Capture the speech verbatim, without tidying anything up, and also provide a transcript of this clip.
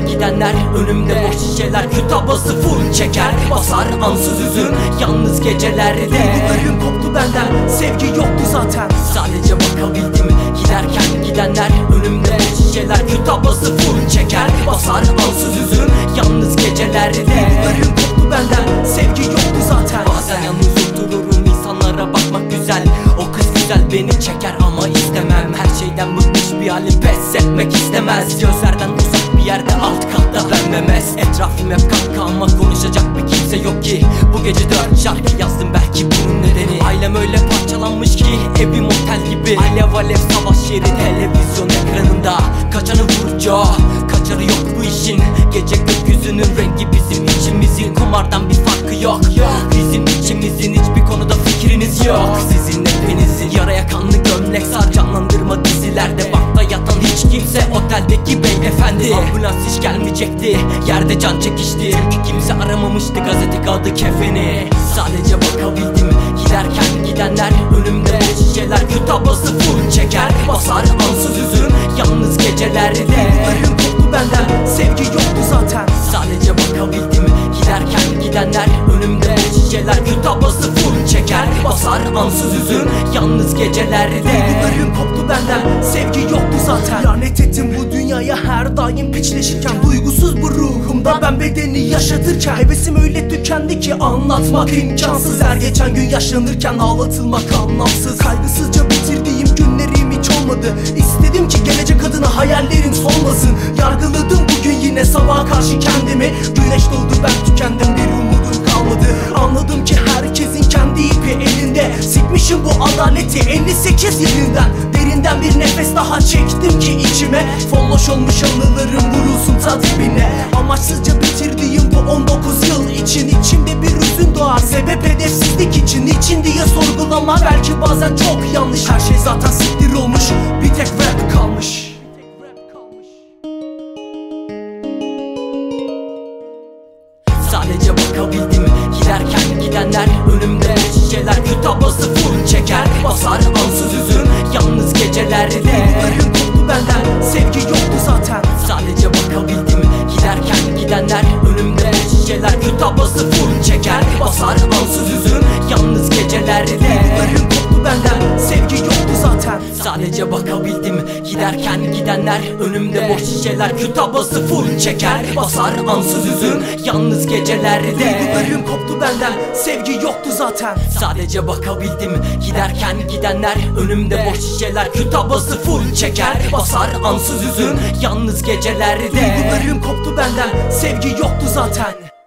Giderken gidenler önümde boş şişeler, kütabası full çeker, basar ansız hüzün yalnız gecelerde. Duygularım koptu benden, sevgi yoktu zaten. Sadece bakabildim. Giderken gidenler önümde boş şişeler, kütabası full çeker, basar ansız hüzün yalnız gecelerde. Duygularım koptu benden, sevgi yoktu zaten. Bazen yalnız otururum, insanlara bakmak güzel. O kız güzel beni çeker ama istemem. Her şeyden bıkmış bir halim, pes etmek istemez. Gözlerden uzak bir yerde alt katta ben ve Mes. Etrafım hep kanka ama konuşacak bir kimse yok ki. Bu gece dört şarkı yazdım, belki bunun nedeni. Ailem öyle parçalanmış ki evim otel gibi. Alev alev savaş yeri televizyon ekranında. Kaçanı vurca, kaçarı yok bu işin. Gece gökyüzünün rengi bizim içimizin. Kumardan bir farkı yok, bizim içimizin hiçbir konuda fikriniz yok. Sizin hepinizin yaraya kanlı gömlek sar, canlandırma dizilerde. Bankta yatan hiç kimse oteldeki beyefendi. Ambulans hiç gelmeyecekti, yerde can çekişti. Çünkü kimse aramamıştı gazete kağıdı kefeni. Sadece bakabildim. Giderken gidenler önümde boş şişeler, kütabası full çeker, basar ansız hüzün yalnız gecelerde. Duygularım koptu benden, sevgi yoktu zaten. Sadece bakabildim. Giderken gidenler önümde boş şişeler, kütabası full çeker, basar ansız hüzün yalnız gecelerde. Duygularım koptu benden, sevgi yoktu zaten. Lanet ettim bu dünyaya her daim piçleşirken. Duygusuz bu ruhumda ben bedeni yaşatırken. Hevesim öyle tükendi ki anlatmak imkansız. Her geçen gün yaşlanırken ağlatılmak anlamsız. Kaygısızca bitirdiğim günlerim hiç olmadı. İstedim ki gelecek adına hayallerim solmasın. Yargıladım bugün yine sabaha karşı kendimi. Güneş doğdu ben tükendim, bir umudum kalmadı. Anladım ki herkesin kendi ipi elinde. Sikmişim bu adaleti elli sekiz yılından. Derinden bir nefes daha çektim ki içime. Folloş olmuş anılarım vurulsun ta dibine. Amaçsızca bitirdiğim bu on dokuz yıl için içimde bir hüzün doğar, sebep hedefsizlik için. İçin diye sorgulama belki bazen çok yanlış. Her şey zaten siktir olmuş, bir tek rap kalmış. Sadece bakabildim. Giderken gidenler önümde boş şişeler, kütabası full çeker, basar ansız hüzün yalnız gecelerde. Duygularım koptu benden, sevgi yoktu zaten. Sadece bakabildim. Giderken gidenler önümde boş şişeler, kütabası full çeker, basar ansız hüzün yalnız gecelerde. Duygularım koptu benden, sevgi yoktu zaten. Sadece bakabildim. Giderken gidenler önümde boş şişeler, kütabası full çeker, basar ansız hüzün yalnız gecelerde. Duygularım koptu benden, sevgi yoktu zaten. Sadece bakabildim. Giderken gidenler önümde boş şişeler, kütabası full çeker, basar ansız hüzün yalnız gecelerde. Duygularım koptu benden, sevgi yoktu zaten.